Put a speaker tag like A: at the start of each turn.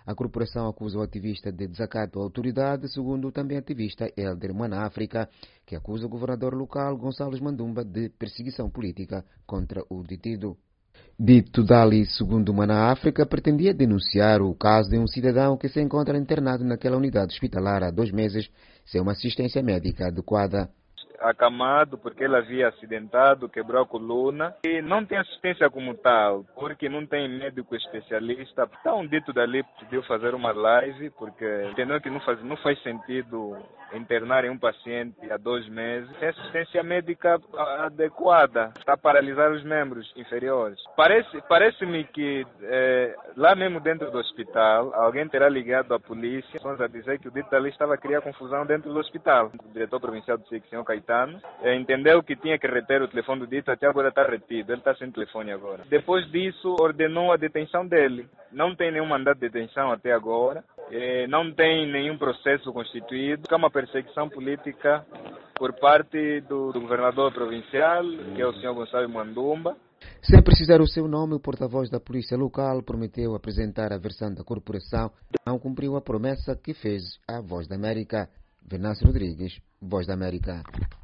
A: A corporação acusa o ativista de desacato à autoridade, segundo o também ativista Helder Manafrica, que acusa o governador local Gonçalves Mandumba de perseguição política contra o detido. Dito Dali, segundo Manafrica, pretendia denunciar o caso de um cidadão que se encontra internado naquela unidade hospitalar há 2 meses sem uma assistência médica adequada.
B: Acamado porque ele havia acidentado, quebrou a coluna e não tem assistência como tal, porque não tem médico especialista. Então, dito dali decidiu fazer uma live porque entendeu que não faz sentido internar um paciente há 2 meses sem assistência médica adequada. Está a paralisar os membros inferiores. Parece-me que lá mesmo dentro do hospital, alguém terá ligado à polícia a dizer que o dito dali estava a criar confusão dentro do hospital. O diretor provincial do SIC, senhor Caetano, entendeu que tinha que reter o telefone do dito, até agora está retido, ele está sem telefone agora. Depois disso, ordenou a detenção dele. Não tem nenhum mandato de detenção até agora, não tem nenhum processo constituído. É uma perseguição política por parte do governador provincial, que é o senhor Gonçalves Mandumba.
A: Sem precisar o seu nome, o porta-voz da polícia local prometeu apresentar a versão da corporação. Não cumpriu a promessa que fez à Voz da América. Venâncio Rodrigues, Voz da América.